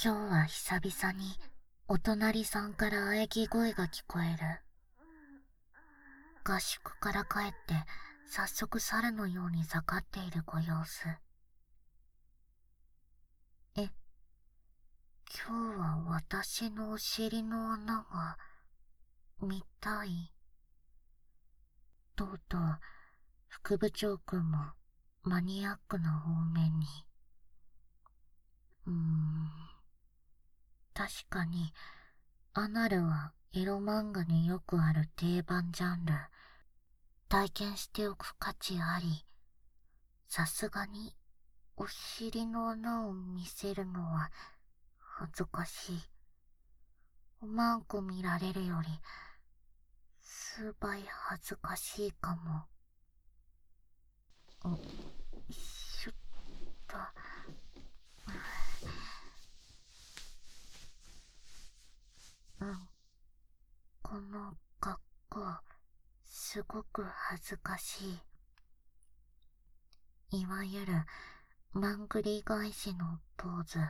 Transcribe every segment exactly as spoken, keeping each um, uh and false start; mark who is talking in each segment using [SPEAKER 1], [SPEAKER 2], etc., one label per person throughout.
[SPEAKER 1] 今日は久々にお隣さんから喘ぎ声が聞こえる。合宿から帰って早速猿のようにざかっているご様子。え、今日は私のお尻の穴が見たい。とうとう副部長くんもマニアックな方面に。うーん、確かにアナルはエロ漫画によくある定番ジャンル。体験しておく価値あり。さすがにお尻の穴を見せるのは恥ずかしい。おまんこ見られるより数倍恥ずかしいかも。お、しょっと。うん。この格好、すごく恥ずかしい。いわゆるマングリ返しのポーズ。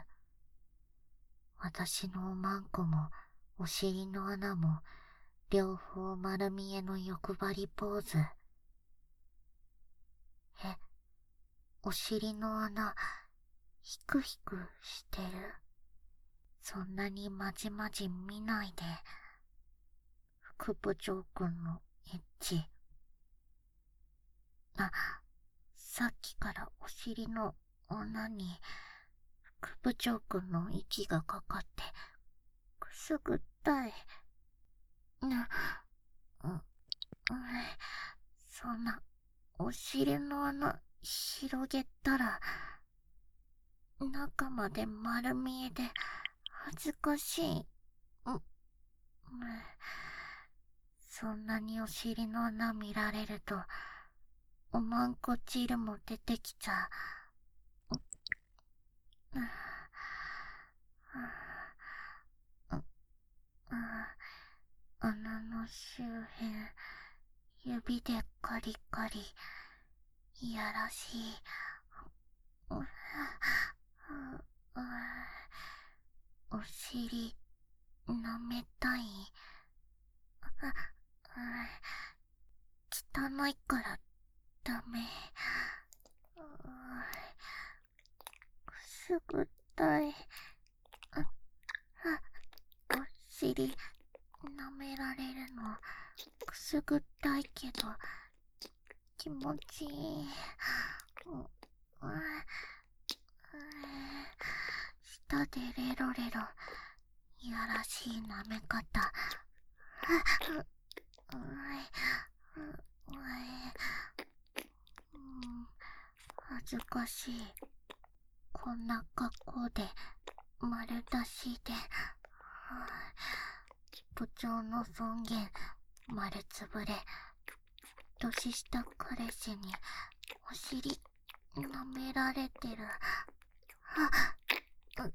[SPEAKER 1] 私のおまんこもお尻の穴も両方丸見えの欲張りポーズ。え、お尻の穴ヒクヒクしてる。そんなにまじまじ見ないで。副部長くんのエッチ。あ、さっきからお尻の穴に副部長くんの息がかかってくすぐったい。な、う、う、そんなお尻の穴広げたら中まで丸見えで恥ずかしい。う、う、そんなにお尻の穴見られるとおまんこ汁も出てきちゃう。う、う、う、穴の周辺指でカリカリいやらしい。う、う、お尻舐めたい。汚いからダメ。くすぐったい。お尻舐められるのくすぐったいけど気持ちいい。舌でレロレロいやらしい舐め方。恥ずかしい。こんな格好で丸出しで部長の尊厳丸つぶれ。年下彼氏にお尻舐められてる。う、う、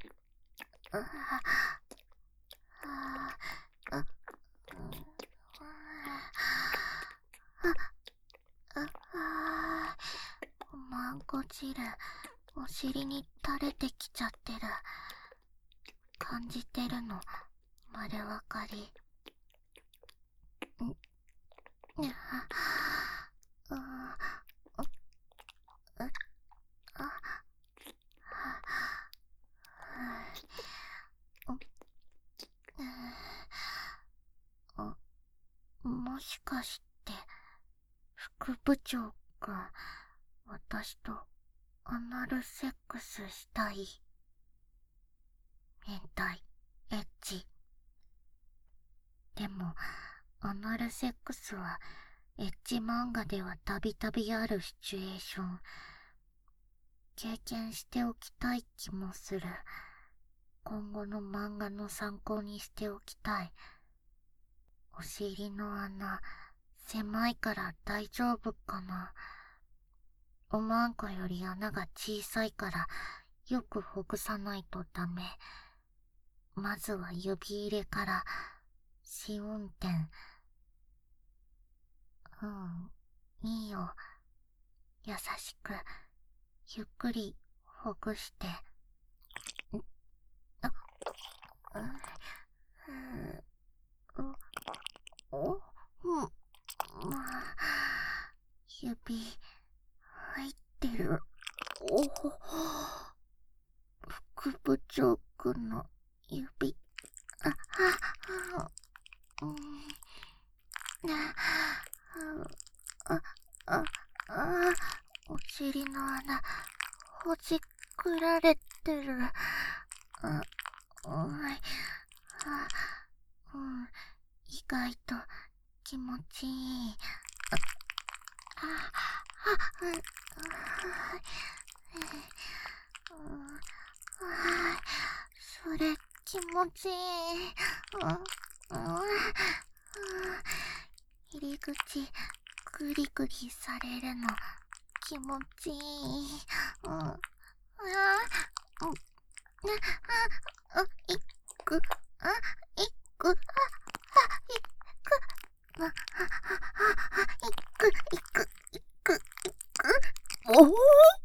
[SPEAKER 1] おまんこ汁お尻に垂れてきちゃってる。感じてるの丸わかり。ん、にゃう、う、う、あ、あ、もしかして副部長くん私とアナルセックスしたい？変態エッチ。でもアナルセックスはエッチ漫画ではたびたびあるシチュエーション。経験しておきたい気もする。今後の漫画の参考にしておきたい。お尻の穴狭いから大丈夫かな。おまんこより穴が小さいからよくほぐさないとダメ。まずは指入れから試運転。うん、いいよ。優しくゆっくりほぐして。ん、あ、 お、お、うん、指、入ってる。おほ、副部長くんの指。あ、あ、うん、あ、あ、あ、お尻の穴、ほじくられてる。あ、おい、あ、うん、意外と気持ちいい。あ、あ、あ、それ気持ちいい。入り口グリグリされるの気持ちいい。うん、あ、うん、あ、いく、あ、いく、あ、いく、あ、いく、いく、いく、いく、おお、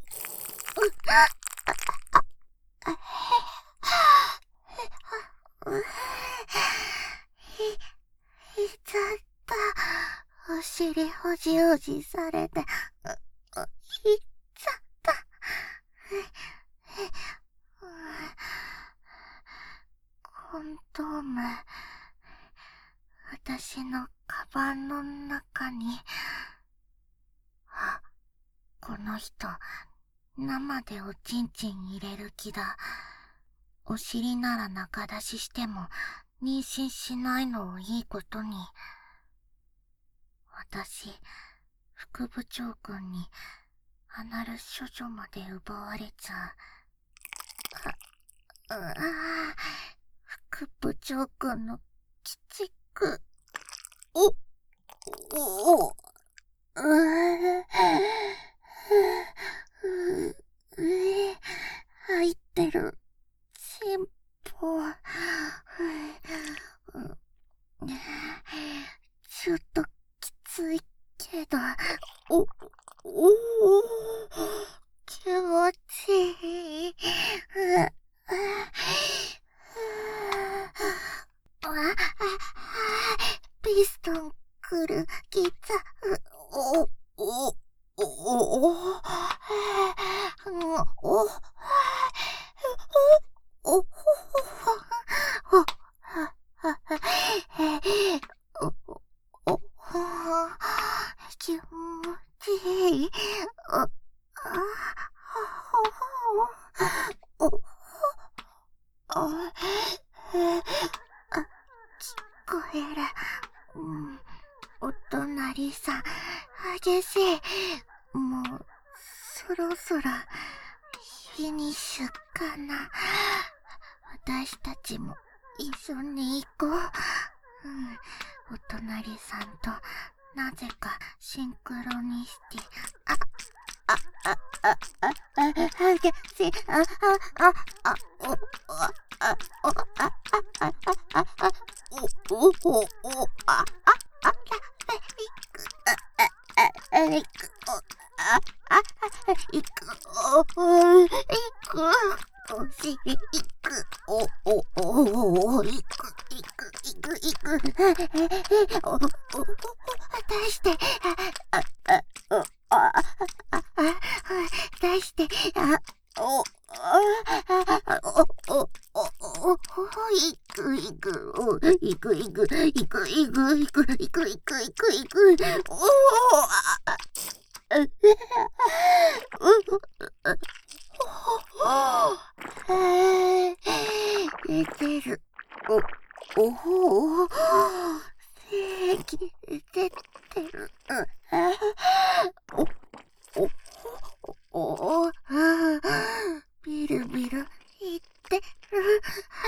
[SPEAKER 1] いっちゃった。お尻ほじほじされて、いっちゃった。コンドーム、私のカバンの中に。あ、この人、生でおちんちん入れる気だ。お尻なら中出ししても妊娠しないのをいいことに。私、副部長くんにアナル処女まで奪われちゃう。あ、うわぁ、副部長くんの鬼畜。お、お、お、うぅ、う、え、入ってる。チンポ。ちょっときついけど、お、おお、気持ちいい。ピストンくるきちゃう。お、お、お、お、お、お、お、お、気持ちいい。お、お、あ、聞こえる。うん、お隣さん、激しい。もう、そろそろ、フィニッシュかな。私たちも一緒に行こう。うん、お隣さんと、なぜかシンクロニシティ。あ、あ、あ、あ、あ、あ、激しい。あ、あ、あ、あ、お、あ、あ、お、あ、あ、あ、あ、あ、お、お、お、お、あ、あ、あ、いく、あ、あ、あ、いく、お、あ、あ、いく、お、いく、お尻いく、お、お、お、お、いく、いく、いく、いく、お、お、お、出して、あ、あ、あ、あ、あ、あ、出して、あ、お、あ、お、お、お、お、お、いく、いく、お、いく、いく、いく、いく、いく、いく、いく、いく、いく、お、あ、う、う、出てる。お、おお、正義出てる。お、お、お、ビルビル言ってる。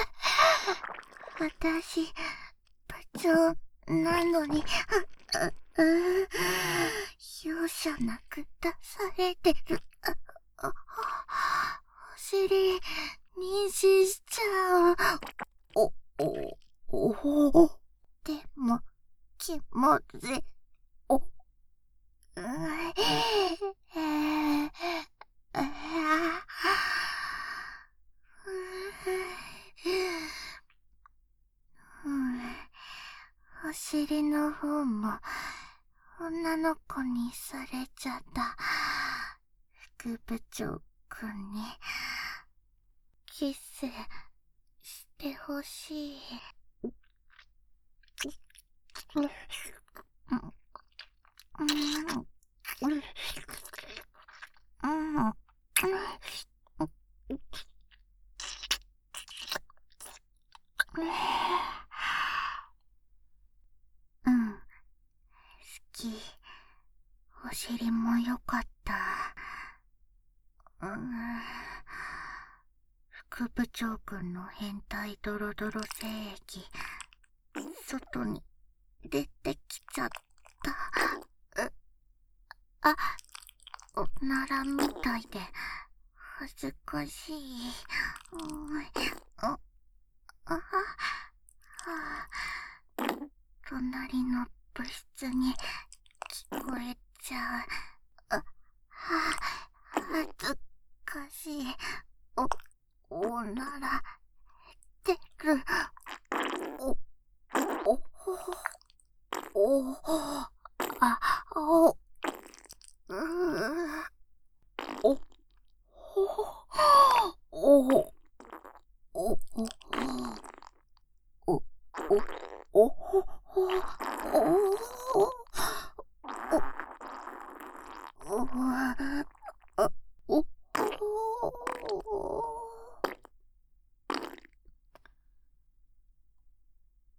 [SPEAKER 1] 私、部長なのに、あ、あ、容赦なく出されてる。あ、あ、お尻、妊娠しちゃう。お、お、お、お、でも、気持ち、お、う、えー、あ、 尻の方も女の子にされちゃった副部長くんにキスしてほしい。うんうんうんうん、好き。お尻もよかった。うん、副部長くんの変態ドロドロ精液、外に出てきちゃった。うあ、おならみたいで恥ずかしい。うん、あああ、隣の部室に聞こえちゃう。あ、は恥ずかしい。お、おなら出る。お、お、お、お、